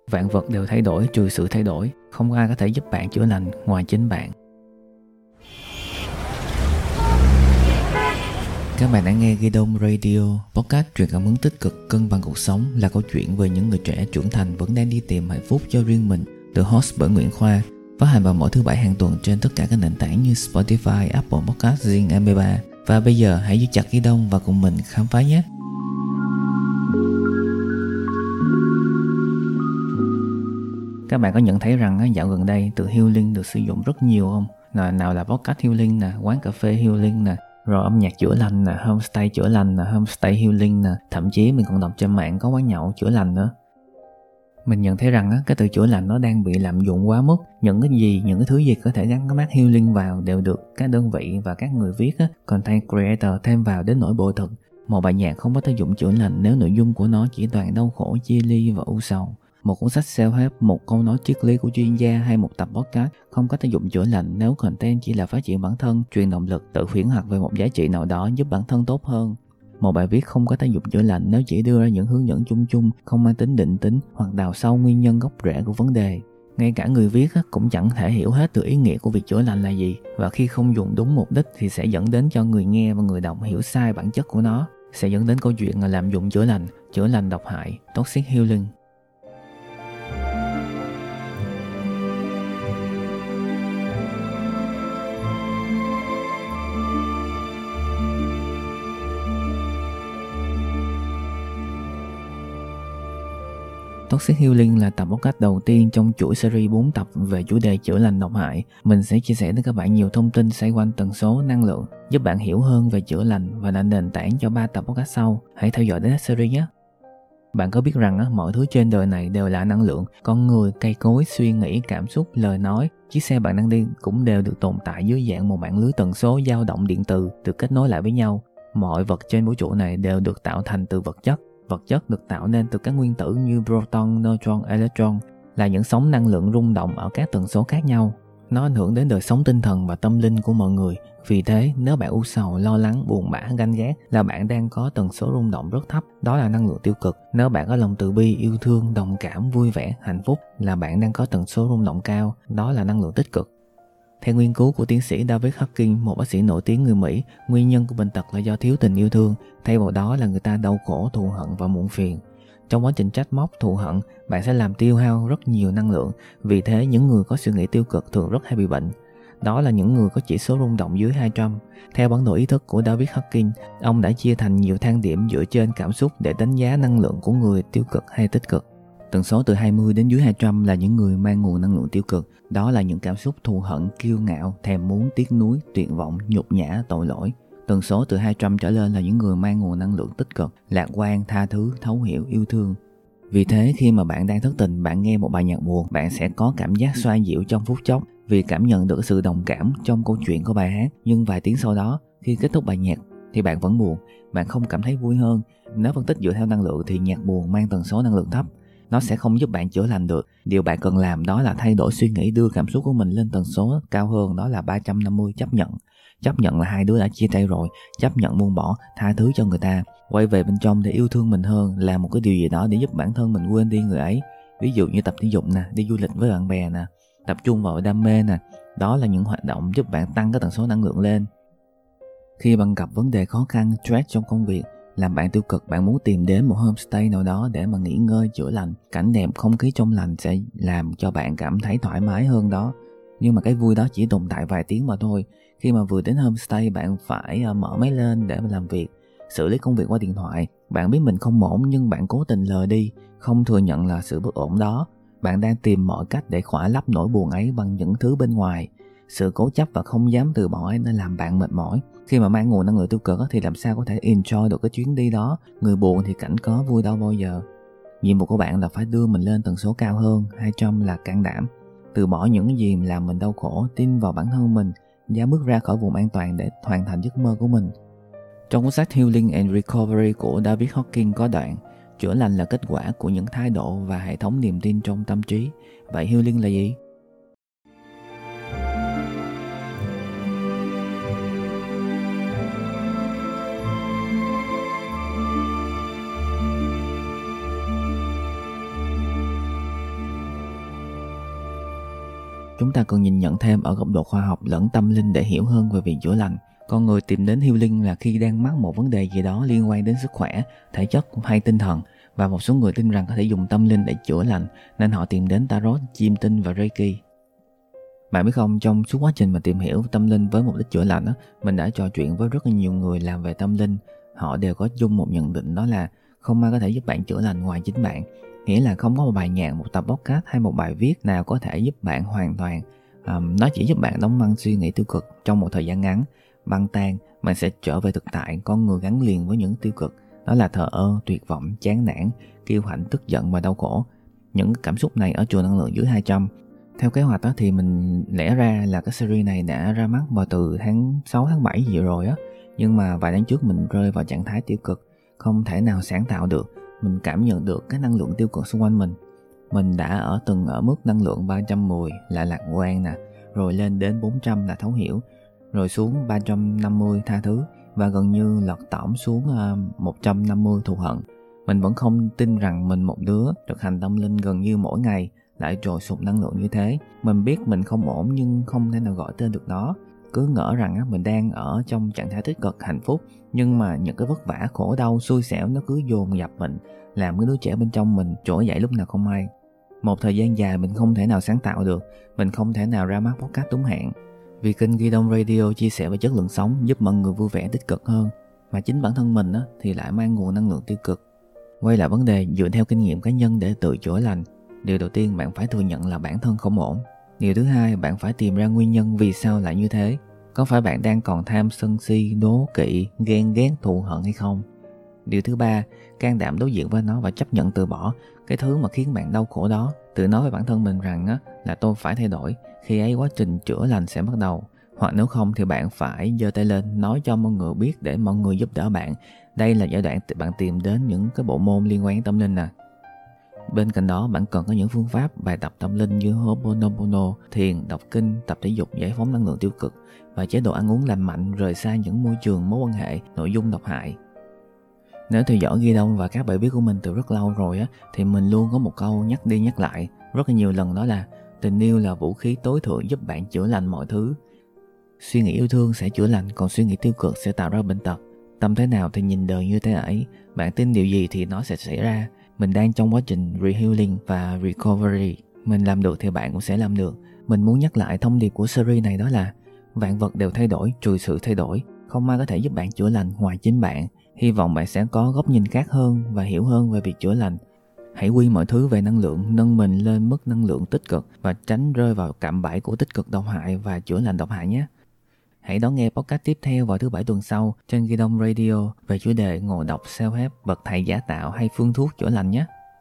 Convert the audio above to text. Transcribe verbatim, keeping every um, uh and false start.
Vạn vật đều thay đổi trừ sự thay đổi. Không ai có thể giúp bạn chữa lành ngoài chính bạn. Các bạn đã nghe Ghi Đông Radio, podcast truyền cảm hứng tích cực, cân bằng cuộc sống, là câu chuyện về những người trẻ trưởng thành vẫn đang đi tìm hạnh phúc cho riêng mình. Được host bởi Nguyễn Khoa, phát hành vào mỗi thứ bảy hàng tuần trên tất cả các nền tảng như Spotify, Apple Podcast, Zing, em pê ba. Và bây giờ hãy giữ chặt Ghi Đông và cùng mình khám phá nhé. Các bạn có nhận thấy rằng dạo gần đây từ healing được sử dụng rất nhiều không? Nào, nào là podcast healing nè, quán cà phê healing nè, rồi âm nhạc chữa lành nè, homestay chữa lành nè, homestay healing nè, thậm chí mình còn đọc trên mạng có quán nhậu chữa lành nữa. Mình nhận thấy rằng cái từ chữa lành nó đang bị lạm dụng quá mức. Những cái gì, những cái thứ gì có thể gắn cái mác healing vào đều được các đơn vị và các người viết, content creator thêm vào đến nỗi bội thực. Một bài nhạc không có tác dụng chữa lành nếu nội dung của nó chỉ toàn đau khổ, chia ly và u sầu. Một cuốn sách self-help, một câu nói triết lý của chuyên gia hay một tập podcast không có tác dụng chữa lành nếu content chỉ là phát triển bản thân, truyền động lực, tự huyễn hoặc về một giá trị nào đó giúp bản thân tốt hơn. Một bài viết không có tác dụng chữa lành nếu chỉ đưa ra những hướng dẫn chung chung, không mang tính định tính hoặc đào sâu nguyên nhân gốc rễ của vấn đề. Ngay cả người viết cũng chẳng thể hiểu hết được ý nghĩa của việc chữa lành là gì, và khi không dùng đúng mục đích thì sẽ dẫn đến cho người nghe và người đọc hiểu sai bản chất của nó, sẽ dẫn đến câu chuyện là lạm dụng chữa lành, chữa lành độc hại, toxic healing. Toxic Healing là tập podcast đầu tiên trong chuỗi series bốn tập về chủ đề chữa lành độc hại. Mình sẽ chia sẻ với các bạn nhiều thông tin xoay quanh tần số năng lượng, giúp bạn hiểu hơn về chữa lành và là nền tảng cho ba tập podcast sau. Hãy theo dõi đến hết series nhé. Bạn có biết rằng mọi thứ trên đời này đều là năng lượng, con người, cây cối, suy nghĩ, cảm xúc, lời nói, chiếc xe bạn đang đi cũng đều được tồn tại dưới dạng một mạng lưới tần số dao động điện từ được kết nối lại với nhau. Mọi vật trên vũ trụ này đều được tạo thành từ vật chất. Vật chất được tạo nên từ các nguyên tử như proton, neutron, electron, là những sóng năng lượng rung động ở các tần số khác nhau. Nó ảnh hưởng đến đời sống tinh thần và tâm linh của mọi người. Vì thế, nếu bạn u sầu, lo lắng, buồn bã, ganh ghét là bạn đang có tần số rung động rất thấp, đó là năng lượng tiêu cực. Nếu bạn có lòng từ bi, yêu thương, đồng cảm, vui vẻ, hạnh phúc là bạn đang có tần số rung động cao, đó là năng lượng tích cực. Theo nghiên cứu của tiến sĩ David Hawkins, một bác sĩ nổi tiếng người Mỹ, nguyên nhân của bệnh tật là do thiếu tình yêu thương, thay vào đó là người ta đau khổ, thù hận và muộn phiền. Trong quá trình trách móc, thù hận, bạn sẽ làm tiêu hao rất nhiều năng lượng, vì thế những người có suy nghĩ tiêu cực thường rất hay bị bệnh. Đó là những người có chỉ số rung động dưới hai trăm. Theo bản đồ ý thức của David Hawkins, ông đã chia thành nhiều thang điểm dựa trên cảm xúc để đánh giá năng lượng của người tiêu cực hay tích cực. Tần số từ hai mươi đến dưới hai trăm là những người mang nguồn năng lượng tiêu cực. Đó là những cảm xúc thù hận, kiêu ngạo, thèm muốn, tiếc nuối, tuyệt vọng, nhục nhã, tội lỗi. Tần số từ hai trăm trở lên là những người mang nguồn năng lượng tích cực, lạc quan, tha thứ, thấu hiểu, yêu thương. Vì thế khi mà bạn đang thất tình, bạn nghe một bài nhạc buồn, bạn sẽ có cảm giác xoa dịu trong phút chốc vì cảm nhận được sự đồng cảm trong câu chuyện của bài hát. Nhưng vài tiếng sau đó, khi kết thúc bài nhạc thì bạn vẫn buồn, bạn không cảm thấy vui hơn. Nếu phân tích dựa theo năng lượng thì nhạc buồn mang tần số năng lượng thấp. Nó sẽ không giúp bạn chữa lành được. Điều bạn cần làm đó là thay đổi suy nghĩ, đưa cảm xúc của mình lên tần số cao hơn, đó là ba trăm năm mươi, chấp nhận. Chấp nhận là hai đứa đã chia tay rồi, chấp nhận buông bỏ, tha thứ cho người ta, quay về bên trong để yêu thương mình hơn, làm một cái điều gì đó để giúp bản thân mình quên đi người ấy. Ví dụ như tập thể dục nè, đi du lịch với bạn bè nè, tập trung vào đam mê nè. Đó là những hoạt động giúp bạn tăng cái tần số năng lượng lên. Khi bạn gặp vấn đề khó khăn, stress trong công việc, làm bạn tiêu cực, bạn muốn tìm đến một homestay nào đó để mà nghỉ ngơi, chữa lành. Cảnh đẹp, không khí trong lành sẽ làm cho bạn cảm thấy thoải mái hơn đó. Nhưng mà cái vui đó chỉ tồn tại vài tiếng mà thôi. Khi mà vừa đến homestay, bạn phải mở máy lên để mà làm việc, xử lý công việc qua điện thoại. Bạn biết mình không ổn nhưng bạn cố tình lờ đi, không thừa nhận là sự bất ổn đó. Bạn đang tìm mọi cách để khỏa lấp nỗi buồn ấy bằng những thứ bên ngoài. Sự cố chấp và không dám từ bỏ ấy nên làm bạn mệt mỏi. Khi mà mang nguồn năng lượng tiêu cực thì làm sao có thể enjoy được cái chuyến đi đó. Người buồn thì cảnh có vui đâu bao giờ. Nhiệm vụ của bạn là phải đưa mình lên tần số cao hơn. Hai trăm là can đảm, từ bỏ những gì làm mình đau khổ, tin vào bản thân mình, dám bước ra khỏi vùng an toàn để hoàn thành giấc mơ của mình. Trong cuốn sách Healing and Recovery của David Hawkins có đoạn: chữa lành là kết quả của những thái độ và hệ thống niềm tin trong tâm trí. Vậy healing là gì? chúng ta cần nhìn nhận thêm ở góc độ khoa học lẫn tâm linh để hiểu hơn về việc chữa lành. Con người tìm đến healing là khi đang mắc một vấn đề gì đó liên quan đến sức khỏe, thể chất hay tinh thần, và một số người tin rằng có thể dùng tâm linh để chữa lành nên họ tìm đến tarot, chiêm tinh và reiki. Bạn biết không, trong suốt quá trình mà tìm hiểu tâm linh với mục đích chữa lành á, mình đã trò chuyện với rất là nhiều người làm về tâm linh. Họ đều có chung một nhận định, đó là không ai có thể giúp bạn chữa lành ngoài chính bạn. Nghĩa là không có một bài nhạc, một tập podcast hay một bài viết nào có thể giúp bạn hoàn toàn. Um, nó chỉ giúp bạn đóng băng suy nghĩ tiêu cực trong một thời gian ngắn, băng tan, bạn sẽ trở về thực tại. Con người gắn liền với những tiêu cực, đó là thờ ơ, tuyệt vọng, chán nản, kiêu hãnh, tức giận và đau khổ. Những cảm xúc này ở chùa năng lượng dưới hai trăm. Theo kế hoạch đó thì mình lẽ ra là cái series này đã ra mắt vào từ tháng sáu, tháng bảy gì rồi á. Nhưng mà vài tháng trước mình rơi vào trạng thái tiêu cực, không thể nào sáng tạo được. Mình cảm nhận được cái năng lượng tiêu cực xung quanh mình. Mình đã ở từng ở mức năng lượng ba trăm mười là lạc quan nè, rồi lên đến bốn trăm là thấu hiểu, rồi xuống ba trăm năm mươi tha thứ, và gần như lọt tõm xuống uh, một trăm năm mươi thù hận. Mình vẫn không tin rằng mình một đứa thực hành tâm linh gần như mỗi ngày lại trồi sụp năng lượng như thế. Mình biết mình không ổn nhưng không thể nào gọi tên được nó. Cứ ngỡ rằng á, mình đang ở trong trạng thái tích cực, hạnh phúc, nhưng mà những cái vất vả, khổ đau, xui xẻo nó cứ dồn dập mình, làm cái đứa trẻ bên trong mình trỗi dậy lúc nào không hay. Một thời gian dài mình không thể nào sáng tạo được, mình không thể nào ra mắt podcast đúng hạn. Vì kênh Ghi Đông Radio chia sẻ về chất lượng sống, giúp mọi người vui vẻ, tích cực hơn, mà chính bản thân mình á, thì lại mang nguồn năng lượng tiêu cực. Quay lại vấn đề, dựa theo kinh nghiệm cá nhân để tự chữa lành, điều đầu tiên bạn phải thừa nhận là bản thân không ổn. Điều thứ hai, bạn phải tìm ra nguyên nhân vì sao lại như thế. Có phải bạn đang còn tham, sân si, đố kỵ, ghen ghét, thù hận hay không? Điều thứ ba, can đảm đối diện với nó và chấp nhận từ bỏ cái thứ mà khiến bạn đau khổ đó. Tự nói với bản thân mình rằng á, là tôi phải thay đổi, khi ấy quá trình chữa lành sẽ bắt đầu. Hoặc nếu không thì bạn phải giơ tay lên nói cho mọi người biết để mọi người giúp đỡ bạn. Đây là giai đoạn bạn tìm đến những cái bộ môn liên quan đến tâm linh nè. Bên cạnh đó, bạn cần có những phương pháp bài tập tâm linh như Ho'oponopono, thiền, đọc kinh, tập thể dục giải phóng năng lượng tiêu cực và chế độ ăn uống lành mạnh, rời xa những môi trường, mối quan hệ, nội dung độc hại. Nếu theo dõi Ghi Đông và các bài viết của mình từ rất lâu rồi á, thì mình luôn có một câu nhắc đi nhắc lại rất là nhiều lần, đó là tình yêu là vũ khí tối thượng giúp bạn chữa lành mọi thứ. Suy nghĩ yêu thương sẽ chữa lành, còn suy nghĩ tiêu cực sẽ tạo ra bệnh tật. Tâm thế nào thì nhìn đời như thế ấy, bạn tin điều gì thì nó sẽ xảy ra. Mình đang trong quá trình rehealing và recovery. Mình làm được thì bạn cũng sẽ làm được. Mình muốn nhắc lại thông điệp của series này, đó là vạn vật đều thay đổi trừ sự thay đổi. Không ai có thể giúp bạn chữa lành ngoài chính bạn. Hy vọng bạn sẽ có góc nhìn khác hơn và hiểu hơn về việc chữa lành. Hãy quy mọi thứ về năng lượng, nâng mình lên mức năng lượng tích cực và tránh rơi vào cạm bẫy của tích cực độc hại và chữa lành độc hại nhé. Hãy đón nghe podcast tiếp theo vào thứ bảy tuần sau trên Ghi Đông Radio về chủ đề ngộ độc, self-help, bậc thầy giả tạo hay phương thuốc chữa lành nhé.